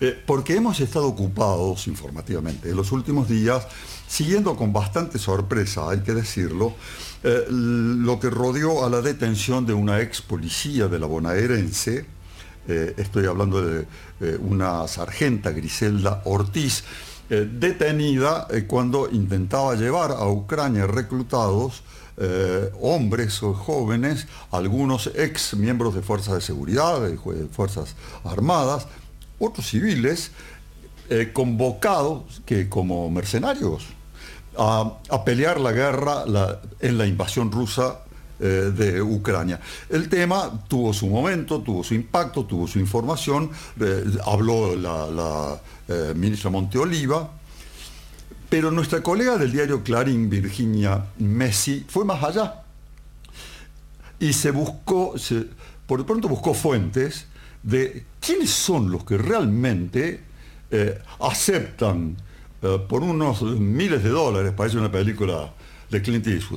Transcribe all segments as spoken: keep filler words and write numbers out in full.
Eh, porque hemos estado ocupados informativamente en los últimos días, siguiendo con bastante sorpresa, hay que decirlo, eh, lo que rodeó a la detención de una ex policía de la bonaerense. Eh, estoy hablando de eh, una sargenta, Griselda Ortiz, eh, detenida eh, cuando intentaba llevar a Ucrania reclutados Eh, hombres o jóvenes, algunos ex miembros de fuerzas de seguridad, de fuerzas armadas, otros civiles, eh, convocados que, como mercenarios a, a pelear la guerra la, en la invasión rusa eh, de Ucrania. El tema tuvo su momento, tuvo su impacto, tuvo su información, eh, habló la, la eh, ministra Monteoliva. Pero nuestra colega del diario Clarín, Virginia Messi, fue más allá y se buscó, se, por de pronto buscó fuentes de quiénes son los que realmente eh, aceptan eh, por unos miles de dólares, parece una película de Clint Eastwood,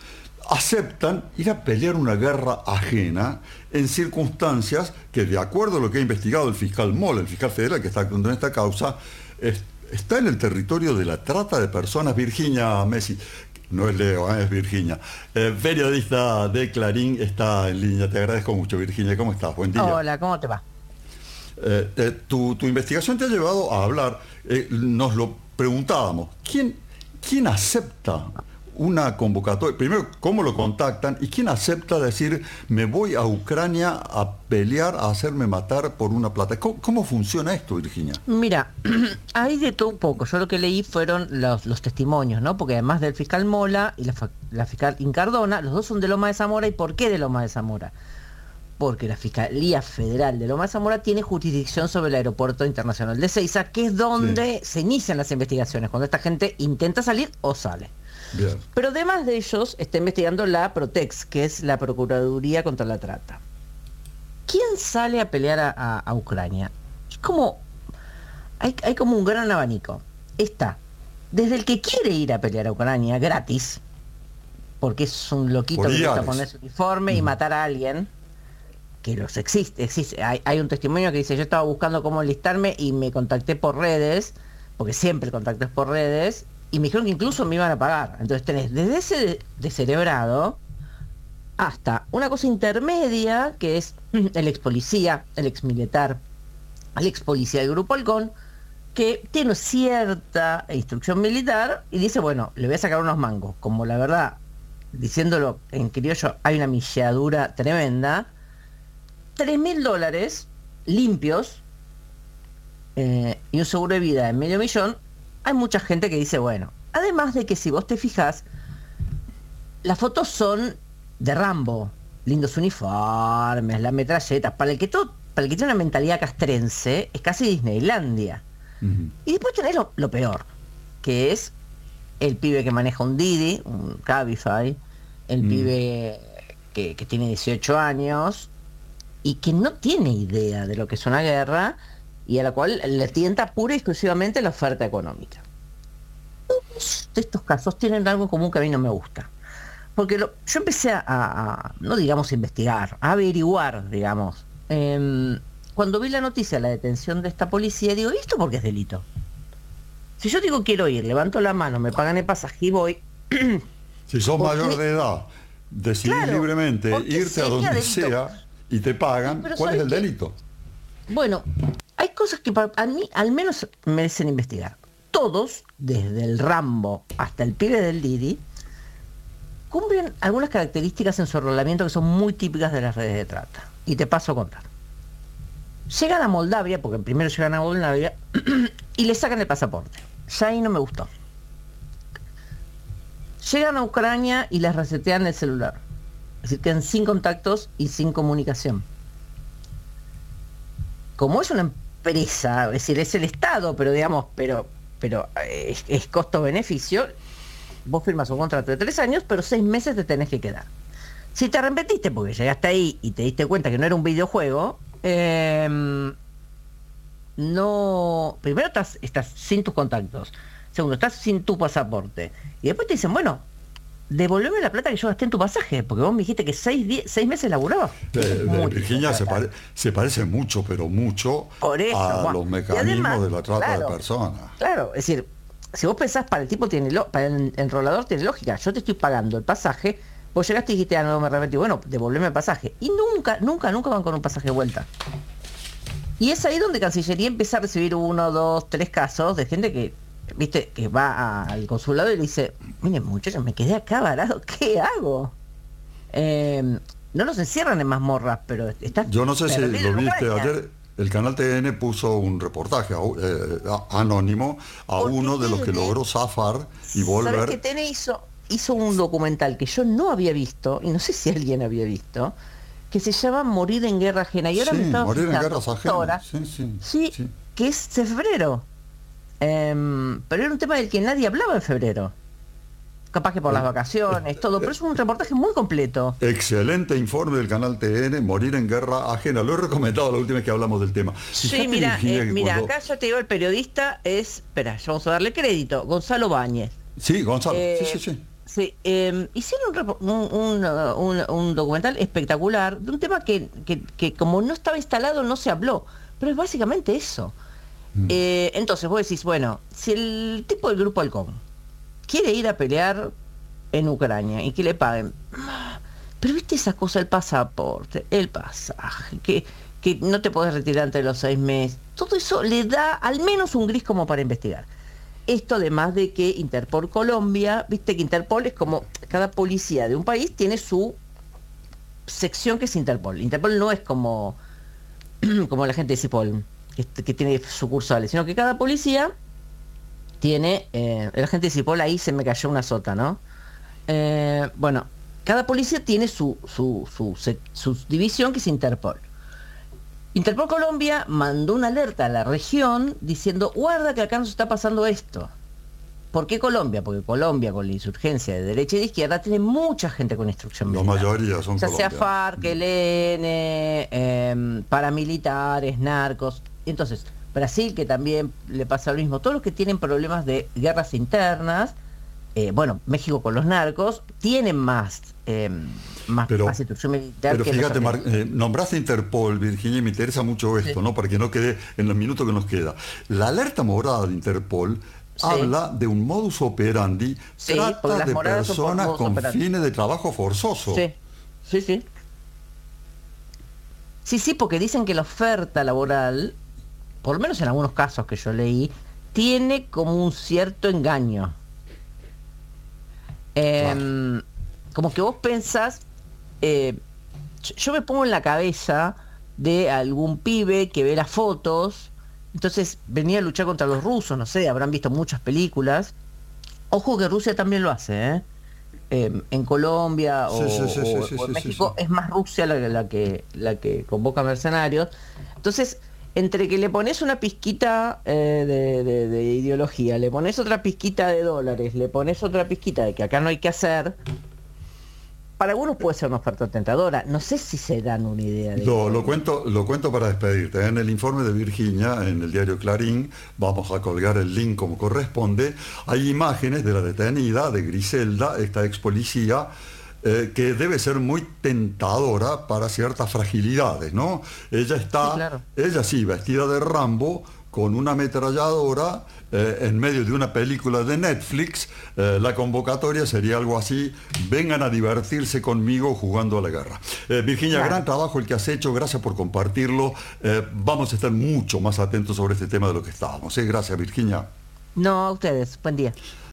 aceptan ir a pelear una guerra ajena en circunstancias que, de acuerdo a lo que ha investigado el fiscal Moll, el fiscal federal que está actuando en esta causa, es, está en el territorio de la trata de personas. Virginia Messi, no es Leo, ¿eh? Es Virginia, eh, periodista de Clarín, está en línea. Te agradezco mucho, Virginia. ¿Cómo estás? Buen día. Hola, ¿cómo te va? Eh, eh, tu, tu investigación te ha llevado a hablar, eh, nos lo preguntábamos, ¿quién, quién acepta una convocatoria? Primero, ¿cómo lo contactan? ¿Y quién acepta decir, me voy a Ucrania a pelear, a hacerme matar por una plata? ¿Cómo, cómo funciona esto, Virginia? Mira, hay de todo un poco. Yo lo que leí fueron los, los testimonios, ¿no? Porque además del fiscal Mola y la, la fiscal Incardona, los dos son de Loma de Zamora. ¿Y por qué de Loma de Zamora? Porque la Fiscalía Federal de Loma de Zamora tiene jurisdicción sobre el Aeropuerto Internacional de Ezeiza, que es donde sí. se inician las investigaciones, cuando esta gente intenta salir o sale. Bien. Pero además de ellos, está investigando la Protex, que es la Procuraduría contra la Trata. ¿Quién sale a pelear a, a, a Ucrania? Es como... Hay, hay como un gran abanico. Está desde el que quiere ir a pelear a Ucrania gratis, porque es un loquito que gusta ponerse uniforme mm. y matar a alguien, que los existe, existe. Hay, hay un testimonio que dice, yo estaba buscando cómo enlistarme y me contacté por redes, porque siempre contacté por redes, y me dijeron que incluso me iban a pagar. Entonces tenés desde ese descerebrado hasta una cosa intermedia, que es el ex policía, el ex militar, el ex policía del Grupo Halcón, que tiene cierta instrucción militar y dice, bueno, le voy a sacar unos mangos. Como la verdad, diciéndolo en criollo, hay una milladura tremenda. tres mil dólares limpios eh, y un seguro de vida de medio millón. Hay mucha gente que dice, bueno, además de que si vos te fijás, las fotos son de Rambo, lindos uniformes, las metralletas, para el que todo, para el que tiene una mentalidad castrense, es casi Disneylandia. Uh-huh. Y después tenés lo, lo peor, que es el pibe que maneja un Didi, un Cabify, el uh-huh. pibe que, que tiene dieciocho años y que no tiene idea de lo que es una guerra, y a la cual le tienta pura y exclusivamente la oferta económica. Todos de estos casos tienen algo en común que a mí no me gusta. Porque lo, yo empecé a, a, no digamos investigar, a averiguar, digamos. Eh, cuando vi la noticia de la detención de esta policía, digo, ¿y esto por qué es delito? Si yo digo quiero ir, levanto la mano, me pagan el pasaje y voy... Si sos mayor de edad, decidís claro, libremente irte a donde delito. sea y te pagan, sí, ¿cuál es el qué? delito? Bueno, hay cosas que para a mí al menos merecen investigar. Todos, desde el Rambo hasta el pibe del Didi, cumplen algunas características en su arrolamiento que son muy típicas de las redes de trata. Y te paso a contar. Llegan a Moldavia, porque primero llegan a Moldavia, y le sacan el pasaporte. Ya ahí no me gustó. Llegan a Ucrania y les resetean el celular. Es decir, quedan sin contactos y sin comunicación. Como es una empresa, es decir, es el Estado, pero digamos, pero, pero es, es costo-beneficio, vos firmas un contrato de tres años, pero seis meses te tenés que quedar. Si te arrepentiste porque llegaste ahí y te diste cuenta que no era un videojuego, eh, no. Primero estás, estás sin tus contactos. Segundo, estás sin tu pasaporte. Y después te dicen, bueno, devolveme la plata que yo gasté en tu pasaje, porque vos me dijiste que seis, die- seis meses laburabas. Eh, eh, Virginia se, pare- se parece mucho, pero mucho Por eso, a Juan. los Y mecanismos además, de la trata claro, de personas. Claro, es decir, si vos pensás para el tipo tiene lo- para el enrolador tiene lógica, yo te estoy pagando el pasaje, vos llegaste y dijiste, ah, no me arrepentí, bueno, devolveme el pasaje. Y nunca, nunca, nunca van con un pasaje de vuelta. Y es ahí donde Cancillería empieza a recibir uno, dos, tres casos de gente que, viste, que va a- al consulado y le dice, miren muchachos, me quedé acá varado, ¿qué hago? Eh, no los encierran en mazmorras, pero está Yo no sé si perdido lo en viste Ucrania. ayer, el canal T N puso un reportaje a- eh, a- anónimo a Porque uno de los que T N logró zafar y ¿Sabés que volver. T N hizo, hizo un documental que yo no había visto, y no sé si alguien había visto, que se llama Morir en Guerra Ajena? Y ahora Sí, me estaba morir en fijando guerras justo ahora, ajenas. Sí, sí, sí, sí. que es de febrero. Em, pero era un tema del que nadie hablaba en febrero. Capaz que por las Eh, vacaciones, todo, pero es un reportaje muy completo. Excelente informe del canal T N, Morir en Guerra Ajena. Lo he recomendado la última vez que hablamos del tema. Sí, Fíjate, mira, Virginia, eh, que mira, cuando- acá yo te digo, el periodista es, espera, ya vamos a darle crédito, Gonzalo Báñez. Sí, Gonzalo. Eh, sí, sí, sí. Sí, eh, hicieron un, repo- un- un, uh, un- un documental espectacular de un tema que, que- que como no estaba instalado no se habló, pero es básicamente eso. Mm. Eh, entonces vos decís, bueno, si el tipo del Grupo Halcón quiere ir a pelear en Ucrania y que le paguen, pero viste esa cosa, el pasaporte, el pasaje, que, que no te podés retirar antes de los seis meses, todo eso le da al menos un gris como para investigar. Esto además de que Interpol Colombia, viste que Interpol es como, cada policía de un país tiene su sección que es Interpol. Interpol no es como, como la gente de Cipol, que, que tiene sucursales, sino que cada policía tiene, eh, el agente de Cipol ahí se me cayó una sota, ¿no? Eh, bueno, cada policía tiene su, su, su, sec- su división que es Interpol. Interpol Colombia mandó una alerta a la región diciendo, guarda que acá nos está pasando esto. ¿Por qué Colombia? Porque Colombia, con la insurgencia de derecha y de izquierda, tiene mucha gente con instrucción La militar. mayoría son Ya sea colombianos. FARC, E L N, eh, paramilitares, narcos. Entonces, Brasil, que también le pasa lo mismo, todos los que tienen problemas de guerras internas, eh, bueno, México con los narcos, tienen más, eh, más, Pero- más instrucción militar Pero que los fíjate, Mar- argentinos. eh, nombraste Interpol, Virginia, y me interesa mucho esto, Sí. ¿no? Para que no quede en los minutos que nos queda. La alerta morada de Interpol Sí. habla de un modus operandi, Sí, porque trata las de moradas son por personas modus con operandi. fines de trabajo forzoso. Sí, sí, sí. Sí, sí, porque dicen que la oferta laboral, por lo menos en algunos casos que yo leí, tiene como un cierto engaño. Em, Como que vos pensás, eh, yo- yo me pongo en la cabeza de algún pibe que ve las fotos, entonces venía a luchar contra los rusos, no sé, habrán visto muchas películas. Ojo que Rusia también lo hace, ¿eh? Em, en Colombia o, Sí, sí, sí, sí, o- sí, o en sí, México sí. es más Rusia la, la que la que convoca mercenarios. Entonces, entre que le pones una pizquita eh, de, de- de ideología, le pones otra pizquita de dólares, le pones otra pizquita de que acá no hay que hacer, para algunos puede ser una oferta tentadora. No sé si se dan una idea de Lo, lo cuento, lo cuento para despedirte. En el informe de Virginia, en el diario Clarín, vamos a colgar el link como corresponde, hay imágenes de la detenida, de Griselda, esta ex policía, eh, que debe ser muy tentadora para ciertas fragilidades, ¿no? Ella está, Sí, claro. ella sí, vestida de Rambo, con una ametralladora, eh, en medio de una película de Netflix. Eh, la convocatoria sería algo así: vengan a divertirse conmigo jugando a la guerra. Eh, Virginia, Claro. gran trabajo el que has hecho, gracias por compartirlo. Eh, vamos a estar mucho más atentos sobre este tema de lo que estábamos. ¿eh? Gracias, Virginia. No, a ustedes. Buen día.